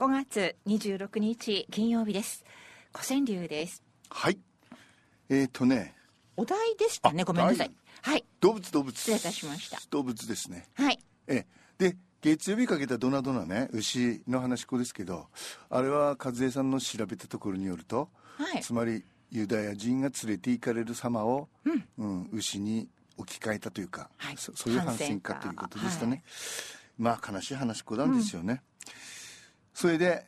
5月26日金曜日です。古川流です。 はい。 お題でしたね。ごめんなさい。はい。 動物。 失礼いたしました。 動物ですね。 はい。 で、月曜日かけたドナドナね、牛の話子ですけど、あれは和江さんの調べたところによると、 はい、 つまりユダヤ人が連れて行かれる様を、牛に置き換えたというか、 はい、 そういう反戦かということでしたね。はい、まあ悲しい話子なんですよね。それで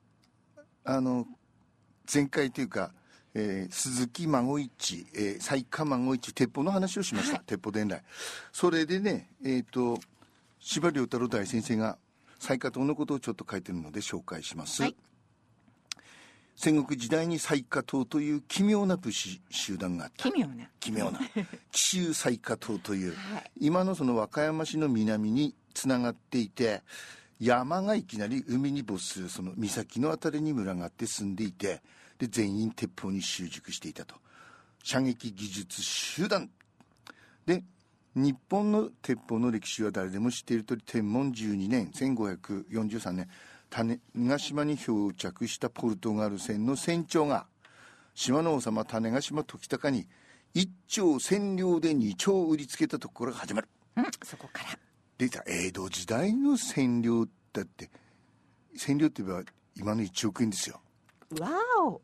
前回というか、鈴木孫一、雑賀孫一鉄砲の話をしました、はい、鉄砲伝来。それでね、司馬遼太郎大先生が雑賀島のことをちょっと書いてるので紹介します、はい、戦国時代に雑賀島という奇妙な武士集団があった。奇妙な紀州雑賀島という、はい、今のその和歌山市の南につながっていて、山がいきなり海に没するその岬のあたりに群がって住んでいて、で全員鉄砲に習熟していたと。射撃技術集団で、日本の鉄砲の歴史は誰でも知っている通り、天文12年1543年種子島に漂着したポルトガル船の船長が島の王様種子島時隆に1丁千両で2丁売りつけたところが始まる、 そこからで江戸時代の千両だって、千両って言えば今の1億円ですよ。 わお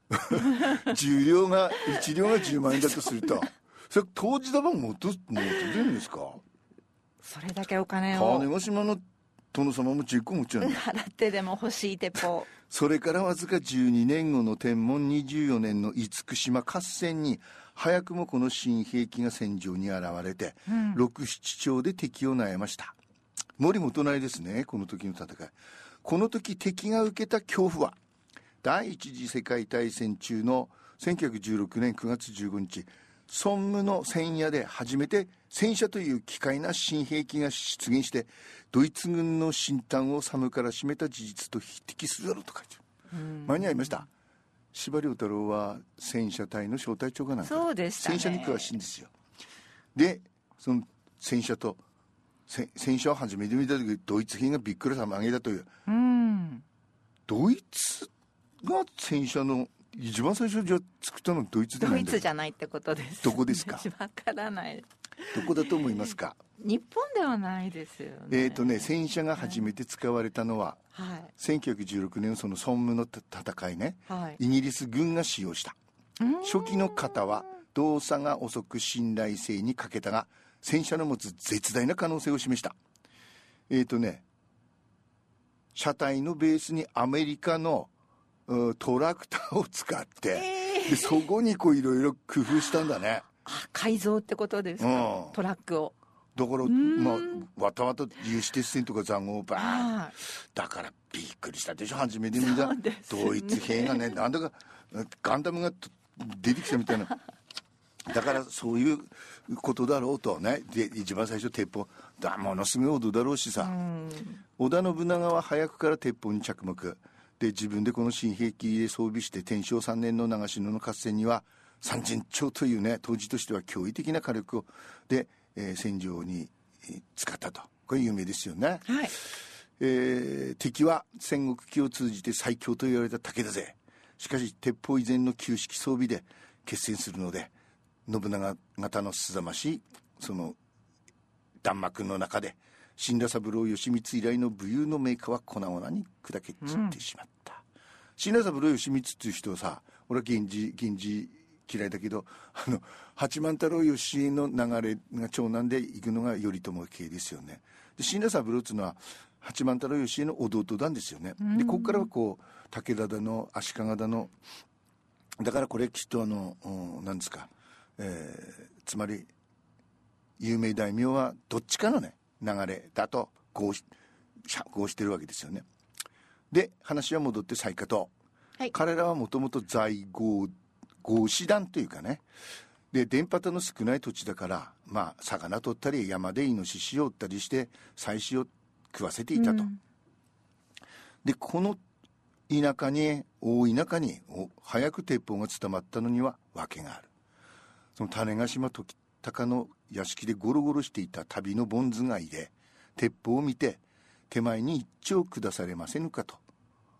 1両が10万円だとするとそれ当時だもんもっと出るんですか。 それだけお金を種子島の殿様も10個持っちゃうの払ってでも欲しい鉄砲それからわずか12年後の天文24年の厳島合戦に早くもこの新兵器が戦場に現れて、6、7丁で敵を悩ました。森元内ですね、この時の戦い。この時敵が受けた恐怖は第一次世界大戦中の1916年9月15日ソンムの戦野で初めて戦車という奇怪な新兵器が出現してドイツ軍の新端を寒から締めた事実と匹敵するだろうと書いてある。前にありました。司馬遼太郎は戦車隊の小隊長がなんかそうでしたね、 戦車に詳しいんですよ。でその戦車を初めて見た時ドイツ兵がびっくりさまげたという、ドイツが戦車の一番最初じゃ作ったのドイツでないんだ。 ドイツじゃないってことです、ね、 どこですか。 わからない。 どこだと思いますか。 日本ではないですよね。 戦車が初めて使われたのは、1916年のそのソンムの戦いね、イギリス軍が使用した。初期の型は動作が遅く信頼性に欠けたが戦車の持つ絶大な可能性を示した。車体のベースにアメリカのトラクターを使って、でそこにこういろいろ工夫したんだね。 改造ってことですか、トラックを。 だからわたわた有刺鉄線とか塹壕をバーン、だからびっくりしたでしょ初めて見た、ドイツ兵がね、なんだかガンダムが出てきたみたいなだからそういうことだろうとね。で一番最初鉄砲だ、ものすごい音だろうしさ、織田信長は早くから鉄砲に着目で、自分でこの新兵器で装備して天正3年の長篠の合戦には3000丁というね、当時としては驚異的な火力をで、戦場に使ったと。これ有名ですよね、敵は戦国期を通じて最強と言われた武田勢。しかし鉄砲以前の旧式装備で決戦するので、信長方のすさましいその弾幕の中で新羅三郎義満以来の武勇の名家は粉々に砕け散ってしまった、新羅三郎義満っていう人はさ、俺は源氏嫌いだけど八幡太郎義家の流れが長男で行くのが頼朝系ですよね。で新羅三郎っていうのは八幡太郎義家の弟なんですよね。でここからはこう武田だの足利だの、だからこれきっと何ですか、つまり有名大名はどっちかのね流れだと合してるわけですよね。で話は戻って雑賀島、彼らはもともと在郷合師団というかね、で電波の少ない土地だから、魚取ったり山でイノシシを追ったりして妻子を食わせていたと、でこの大田舎に早く鉄砲が伝まったのには訳がある。その種子島時隆の屋敷でゴロゴロしていた旅のボンズがいで鉄砲を見て手前に一丁下されませぬかと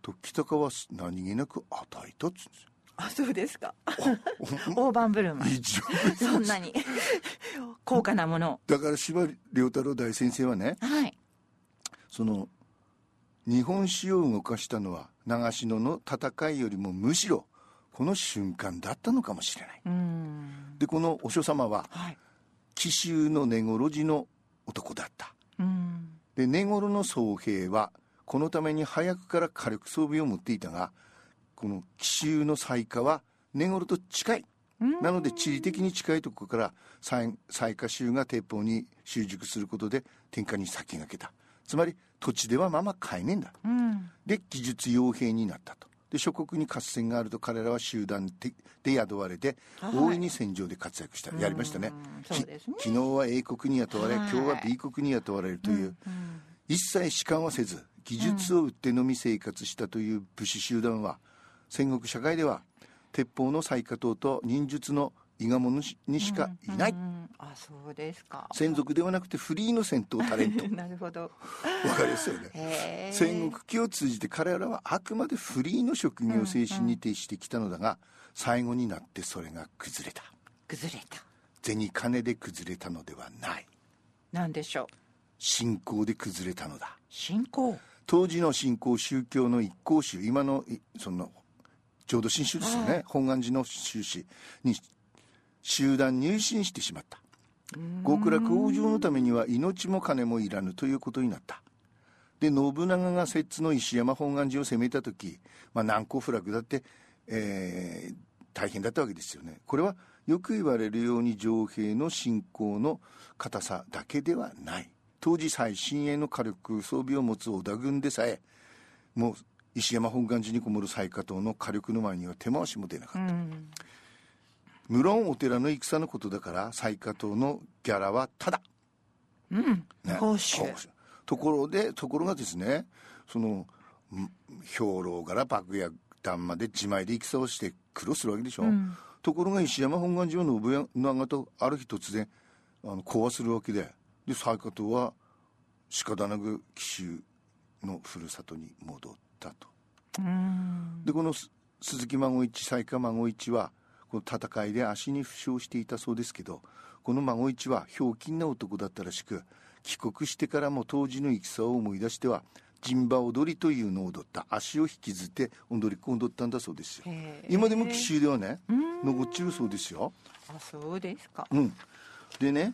と北川は何気なく与えたっつうんですよ。 あ、そうですか。大盤振る舞い。そんなに高価なもの。 だから司馬遼太郎大先生はね、 はい、 その日本史を動かしたのは長篠の戦いよりもむしろこの瞬間だったのかもしれない。でこのお師様は、はい、紀州の根来寺の男だった。で根来の僧兵はこのために早くから火力装備を持っていたが、この紀州の西下は根来と近い。なので地理的に近いところから西下州が鉄砲に習熟することで天下に先駆けた。つまり土地ではまあまあ買えねえんだ。で技術傭兵になったと。で諸国に合戦があると彼らは集団で雇われて大いに戦場で活躍した。やりましたね。 そうですね。 昨日は A 国に雇われ、今日は B 国に雇われるという、一切仕官はせず技術を売ってのみ生活したという武士集団は、戦国社会では鉄砲の最下等と忍術の伊賀者にしかいない。 あ、そうですか。 専属ではなくてフリーの戦闘タレント。 なるほど。 わかりますよね。戦国期を通じて彼らはあくまでフリーの職業精神に徹してきたのだが、最後になってそれが崩れた。銭金で崩れたのではない。 何でしょう。 信仰で崩れたのだ。 信仰。当時の信仰宗教の一向宗、今のその浄土真宗ですよね、本願寺の宗師に集団入信してしまった。極楽往生のためには命も金もいらぬということになった。で信長が摂津の石山本願寺を攻めた時、難攻不落だって、大変だったわけですよね。これはよく言われるように城兵の信仰の固さだけではない。当時最新鋭の火力装備を持つ織田軍でさえもう石山本願寺にこもる最下等の火力の前には手回しも出なかった。無論お寺の戦のことだから最下等のギャラはただ、 報酬。 ところがですね、その兵糧から爆薬弾まで自前で戦をして苦労するわけでしょ。ところが石山本願寺は信長とある日突然講和するわけで、最下等は仕方なく紀州のふるさとに戻ったと。でこの鈴木孫一、西下孫一はこの戦いで足に負傷していたそうですけど、この孫一はひょうきんな男だったらしく、帰国してからも当時の戦を思い出しては陣馬踊りというのを踊った。足を引きずって踊り子を踊ったんだそうですよ。今でも紀州ではね残っちゅうそうですよ。 あ、そうですか。 でね、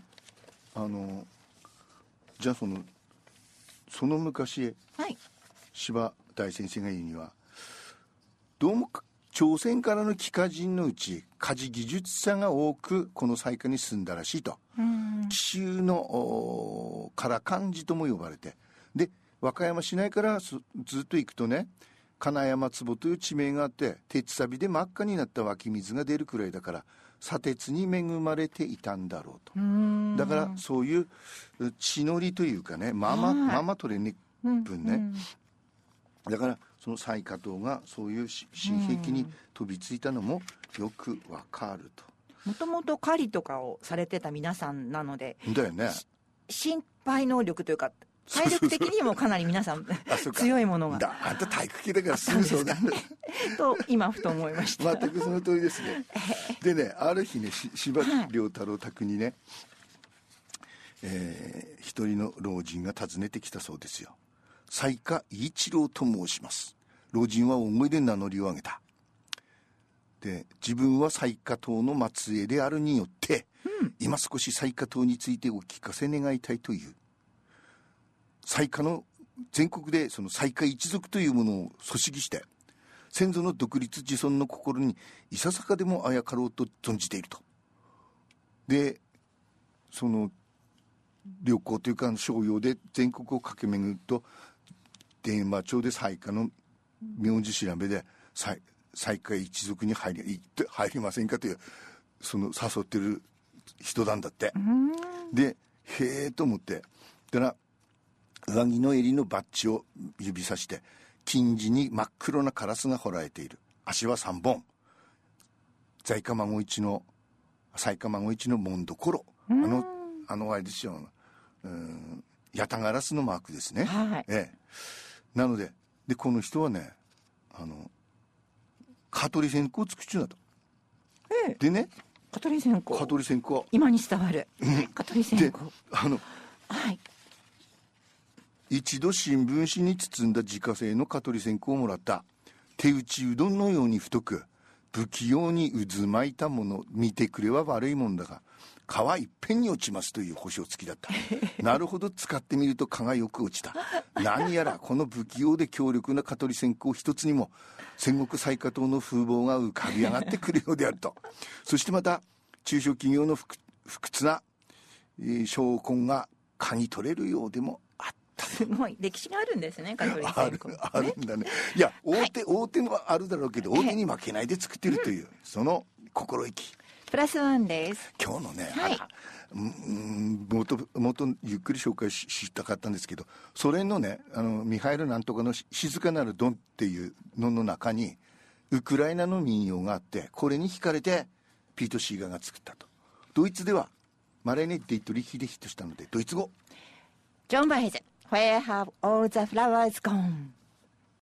じゃあその昔、司馬大先生が言うには、どうも朝鮮からの帰化人のうち家事技術者が多くこの西下に住んだらしいと。紀州のから漢字とも呼ばれて、で和歌山市内からずっと行くとね、金山坪という地名があって、鉄錆で真っ赤になった湧き水が出るくらいだから砂鉄に恵まれていたんだろうと。だからそういう地のりというかね、まま取れね分ね、だからその西下等がそういう新兵器に飛びついたのもよくわかると。 もともと狩りとかをされてた皆さんなので、 だよね、 心配能力というか体力的にもかなり皆さん強いものがあんた体育系だからすぐそうだねと今ふと思いました。 全くその通りですねでね、ある日ね、司馬遼太郎宅にね、一人の老人が訪ねてきたそうですよ。西下一郎と申します。老人は大声で名乗りを上げた。で自分は西下党の末裔であるによって、今少し西下党についてお聞かせ願いたいという。西下の全国でその西下一族というものを組織して先祖の独立自尊の心にいささかでもあやかろうと存じていると。でその旅行というか商用で全国を駆け巡ると、電話帳で西下の名字調べで西下一族に入りませんかというその誘ってる人なんだって。でへえと思って、だから上着の襟のバッジを指さして、金地に真っ黒なカラスが彫られている。足は3本。西下孫一の紋所、あのあれですよ、ヤタガラスのマークですね。なのでこの人はね、 蚊取り線香を作っちゅうなと、でね、 蚊取り線香今に伝わる蚊取り線香はい、 一度新聞紙に包んだ自家製の蚊取り線香をもらった。手打ちうどんのように太く不器用に渦巻いたもの、見てくれは悪いもんだが蚊はいっぺんに落ちますという保証付きだったなるほど、使ってみると蚊がよく落ちた。何やらこの不器用で強力な蚊取り線香一つにも戦国最下等の風貌が浮かび上がってくるようであるとそしてまた中小企業の不屈な証拠が蚊に取れるようでもあった。 すごい歴史があるんですね、蚊取り線香、 あるんだね。いや大手もあるだろうけど、大手に負けないで作ってるというその心意気プラスワンです。 今日のね、もっとゆっくり紹介したかったんですけど、ソ連のねミハイルなんとかの静かなるドンっていうのの中にウクライナの民謡があって、これに惹かれてピート・シーガーが作ったと。ドイツではマレーネ・デイトリヒでヒットしたので、ドイツ語ジョン・バイズ Where have all the flowers gone